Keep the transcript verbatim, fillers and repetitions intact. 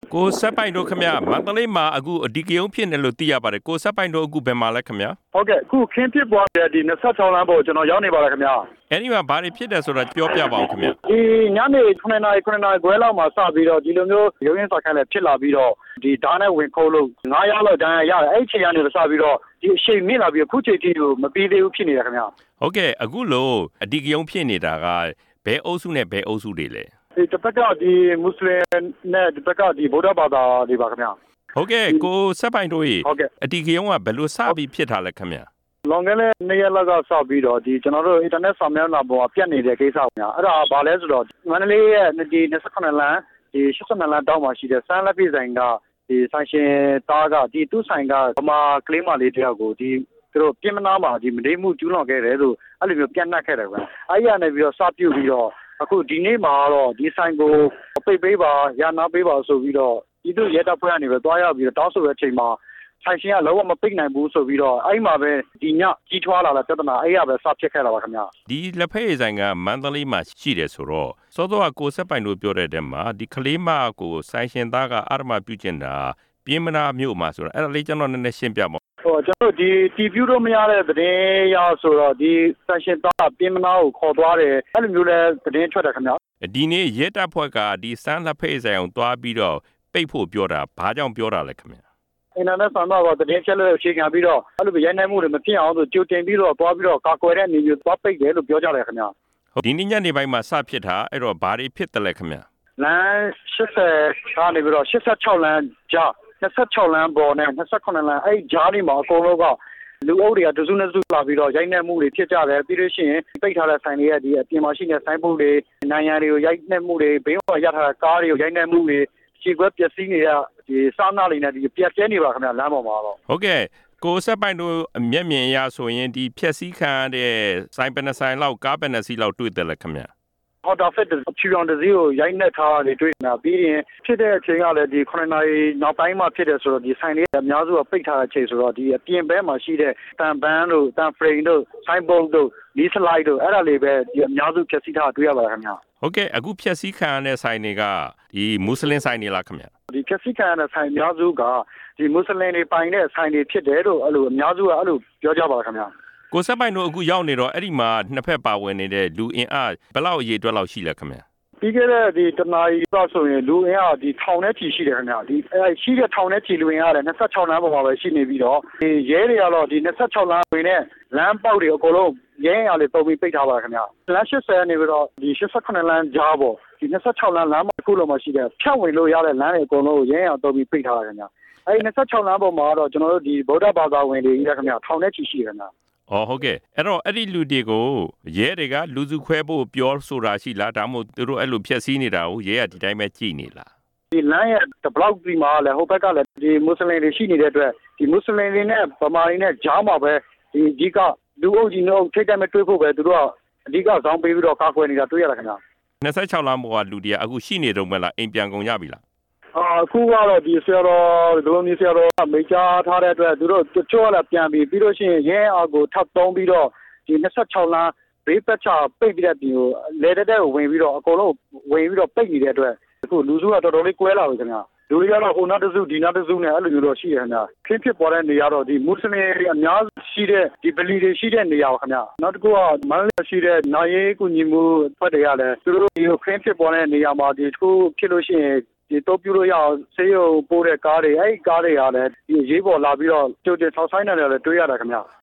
ကိုဆက်ပိုင်တို့ခင်ဗျမန္တလေးမှာအခုအဒီကယုံဖြစ်နေလို့သိရပါတယ်ကိုဆက်ပိုင်တို့အခုဘယ်မှာလဲခင်ဗျဟုတ်ကဲ့အခုခင်းဖြစ်ပွားတဲ့ဒီနှစ်၆လမ်းပေါ်ကျွန်တော်ရောက်နေပါလားခင်ဗျအဲ့ဒီမှာဘာတွေဖြစ်တယ်ဆိုတာပြောပြပါဦးခင်ဗျဒီညနေခုနှစ်နာရီခုနှစ်နာရီခွဲလောက်မှာစပြီးတော့ဒီလိုမျိုးရုံရင်းစာခန်းလည်းဖြစ်လာပြီးတော့ဒီဓာတ်နဲ့ဝင်ခုတ်လို့ငါးရက်လောက်တန်းရတယ်အဲ့ချိန်ကနေစပြီးတော့ဒီအချိန်မြင့်လာပြီးအခုချိန်ထိကိုမပြီးသေးဘူးဖြစ်နေတယ်ခင်ဗျဟုတ်ကဲ့အခုလို့အဒီကယုံဖြစ်နေတာကဘယ်အုပ်စုနဲ့ဘယ်အုပ်စုတွေလဲဒီတစ်ပတ်ကဒီမွတ်စလင်နဲ့ဒီဘက်ကဒီဗုဒ္ဓဘာသာတွေပါခင်ဗျဟုတ်ကဲ့ကိုဆက်ပိုင်တို့ရေအဒီကယုံကဘယ်လိုစပြီးဖြစ်ထားလဲခင်ဗျလွန်ခဲ့တဲ့နှစ်ရက်လောက်ကစပြီးတော့ဒီကျွန်တော်တို့ internet စာမျက်နှာပေါ်ပြတ်နေတဲ့ကိစ္စကိုများအဲ့ဒါဘာလဲဆိုတော့မန္တလေးရဲ့ဒီ၂၈လမ်းဒီ၈၈လမ်းတောင်းမှာရှိတဲ့စမ်းလက်ပြည်ဆိုင်ကဒီဆိုင်ရှင်သားကဒီသူ့ဆိုင်ကဗမာကလေးမလေးတယောက်ကိုဒီသူတို့ပြင်မနာမှာဒီမဒိမှုကျူးလွန်ခဲ့တယ်လို့အဲ့လိုမျိုးပြတ်နှက်ခဲ့တယ်ကွာအဲ့ရနေပြီးတော့စပြုတ်ပြီးတော့အခုဒီနေ့မှာတော့ဒီဆိုင်ကိုပိတ်ပေးပါရနာပေးပါဆိုပြီးတော့ဒီတို့ရဲတပ်ဖွဲ့ကနေပဲတွားရပြီးတော့တောင်းဆိုတဲ့အချိန်မှာဆိုင်ရှင်ကလုံးဝမပိတ်နိုင်ဘူးဆိုပြီးတော့အဲ့မှာပဲဒီညကြီးထွားလာတဲ့ပြဿနာအဲ့ရပဲစဖြစ်ခဲ့တာပါခင်ဗျဒီလက်ဖက်ရည်ဆိုင်ကမန္တလေးမှာရှိတယ်ဆိုတော့စောစောကကိုဆက်ပိုင်တို့ပြောတဲ့တဲမှာဒီကလေးမကိုဆိုင်ရှင်သားကအာရမပြုကျင်တာပြင်းမနာမြို့မှာဆိုတော့အဲ့ဒါလေးကျွန်တော်နည်းနည်းရှင်းပြပါဟိုကျွန်တော်ဒီတီပြူတော့မရတဲ့သတင်းရဆိုတော့ဒီဆိုင်ရှင်သားပြင်းမနာကိုခေါ်သွားတယ်အဲ့လိုမျိုးလဲသတင်းထွက်တယ်ခင်ဗျဒီနေ့ရဲတပ်ဖွဲ့ကဒီစမ်းလက်ဖက်ဆိုင်အောင်တွားပြီးတော့ပိတ်ဖို့ပြောတာဘာကြောင့်ပြောတာလဲခင်ဗျအင်တာနက်ဆန်မှာတော့သတင်းချက်လို့အခြေခံပြီးတော့အဲ့လိုရိုင်းနိုင်မှုတွေမဖြစ်အောင်ဆိုကြိုတင်ပြီးတော့တွားပြီးတော့ကာကွယ်တဲ့အနေမျိုးတွားပိတ်တယ်လို့ပြောကြတယ်ခင်ဗျဟုတ်ဒီနေ့ညနေပိုင်းမှာစဖြစ်တာအဲ့တော့ဘာတွေဖြစ်တယ်လဲခင်ဗျလမ်း၈၀ကနေပြီးတော့၈၆လမ်းကြား၂၆လမ်းပေါ်နဲ့၂၈လမ်းအဲ့ကြားဒီမှာအကုန်လုံးကလူအုပ်တွေကတစုနဲ့စုလာပြီးတော့ရိုက်နှက်မှုတွေဖြစ်ကြတယ်ပြီးလို့ရှိရင်ပိတ်ထားတဲ့ဆိုင်တွေရဲ့ဒီအပြင်မှာရှိတဲ့ဆိုင်ပုတ်တွေနိုင်ငံတွေကိုရိုက်နှက်မှုတွေဘေးမှာရထားတဲ့ကားတွေကိုရိုက်နှက်မှုတွေခြေခွက်ပျက်စီးနေတဲ့ဒီစားနာတွေနဲ့ဒီပြက်ကျဲနေပါခင်ဗျလမ်းပေါ်မှာတော့ဟုတ်ကဲ့ကိုဆက်ပိုင်တို့အမျက်မြင်ရဆိုရင်ဒီဖြက်စီးခံရတဲ့ဆိုင်ပနဆိုင်လောက်ကားပနစီလောက်တွေ့တယ်လေခင်ဗျဟော်တာဖက်အဖြူရောင်တစည်းကိုရိုက်နှက်ထားတာတွေ့နေတာပြီးရင်ဖြစ်တဲ့အချိန်ကလည်းဒီခုနှစ်နာရီနောက်ပိုင်းမှဖြစ်တယ်ဆိုတော့ဒီဆိုင်လေးအများစုကပိတ်ထားတဲ့အချိန်ဆိုတော့ဒီအပြင်ဘက်မှာရှိတဲ့တန်ပန်းတို့တန်ဖရိန်တို့ဆိုင်ဘုတ်တို့လီစလိုက်တို့အဲ့ဒါလေးပဲဒီအများစုဖြက်စီးထားတွေ့ရပါတယ်ခင်ဗျဟုတ်ကဲ့အခုဖြက်စီးခံရတဲ့ဆိုင်တွေကဒီမွတ်စလင်ဆိုင်တွေလားခင်ဗျဒီဖြက်စီးခံရတဲ့ဆိုင်အများစုကဒီမွတ်စလင်တွေပိုင်တဲ့ဆိုင်တွေဖြစ်တယ်လို့အဲ့လိုအများစုကအဲ့လိုပြောကြပါလားခင်ဗျကိုဆက်ပိုင်တို့အခုရောက်နေတော့အဲ့ဒီမှာနှစ်ဖက်ပါဝင်နေတဲ့လူအင်အားဘယ်လောက်အရေးအတွက်လောက်ရှိလဲခင်ဗျပြီးခဲ့တဲ့ဒီတနာရီတော့ဆိုရင်လူအင်အားဒီထောင်နဲ့ချီရှိတယ်ခင်ဗျဒီအဲရှိတဲ့ထောင်နဲ့ချီလူအင်အားလည်း၂၆လမ်းပေါ်မှာပဲရှိနေပြီးတော့ဒီရဲတွေကတော့ဒီ၂၆လမ်းဝင်တဲ့လမ်းပေါက်တွေအကုန်လုံးရဲအင်အားလေးပုံပြီးပိတ်ထားပါခင်ဗျလမ်း၈၀ကနေပြီးတော့ဒီ၈၈လမ်းကြားပေါ်ဒီ၂၆လမ်းလမ်းတစ်ခုလုံးမှာရှိတဲ့ဖြတ်ဝင်လို့ရတဲ့လမ်းတွေအကုန်လုံးကိုရဲအင်အားပုံပြီးပိတ်ထားပါခင်ဗျအဲဒီ၂၆လမ်းပေါ်မှာတော့ကျွန်တော်တို့ဒီဗုဒ္ဓဘာသာဝင်တွေကြီးခင်ဗျထောင်နဲ့ချီရှိခင်ဗျအော်ဟုတ်ကဲ့အဲ့တော့အဲ့ဒီလူတွေကိုရဲတွေကလူစုခွဲဖို့ပြောဆိုတာရှိလားဒါမှမဟုတ်သူတို့အဲ့လိုဖျက်ဆီးနေတာကိုရဲကဒီတိုင်းပဲကြည့်နေလားဒီလမ်းရဲ့ဘလောက်ဒီမှာလဲဟိုဘက်ကလည်းဒီမွတ်စလင်တွေရှိနေတဲ့အတွက်ဒီမွတ်စလင်တွေနဲ့ဗမာတွေနဲ့ကြားမှာပဲဒီအဓိကလူအုပ်ကြီးတို့ထိတ်တက်မဲ့တွေးဖို့ပဲသူတို့ကအဓိကဇောင်းပေးပြီးတော့ကာကွယ်နေတာတွေ့ရတာခင်ဗျ၂၆လမ်းပေါ်ကလူတွေကအခုရှိနေတော့မလားအိမ်ပြန်ကုန်ကြပြီလားအခုကတော့ဒီဆရာတော်ဒီလိုမျိုးဆရာတော်ကမိကြားထားတဲ့အတွက်သူတို့တချို့ကလည်းပြန်ပြီးပြီးလို့ရှိရင်ရဲအားကိုထပ်သုံးပြီးတော့ဒီ၂၆လမ်းဘေးပတ်ချပိတ်ပြီးတဲ့ဒီကိုလေတက်တဲ့ကိုဝင်ပြီးတော့အကုန်လုံးဝင်ပြီးတော့ပိတ်နေတဲ့အတွက်အခုလူစုကတော်တော်လေးကွဲလာပြီခင်ဗျလူတွေကတော့ဟိုနောက်တစ်စုဒီနောက်တစ်စုနဲ့အဲ့လိုမျိုးတော့ရှိရခင်ဗျခင်းဖြစ်ပေါ်တဲ့နေရာတော့ဒီမွတ်စလင်တွေအများရှိတဲ့ဒီဗလီတွေရှိတဲ့နေရာပါခင်ဗျနောက်တစ်ခုကမန္တလေးရှိတဲ့နိုင်ရေးကုညီမှုဖွဲ့တွေကလည်းသူတို့ဒီခင်းဖြစ်ပေါ်တဲ့နေရာမှာဒီတစ်ခုဖြစ်လို့ရှိရင်ဒီတော့ပြုလို့ရအောင်ဆေးရုံပို့တဲ့ကားတွေအဲ့ဒီကားတွေကလည်းဒီရေးပေါ်လာပြီးတော့ကြိုတင်ဆောက်ဆိုင်နေတယ်လည်းတွေ့ရတာခင်ဗျ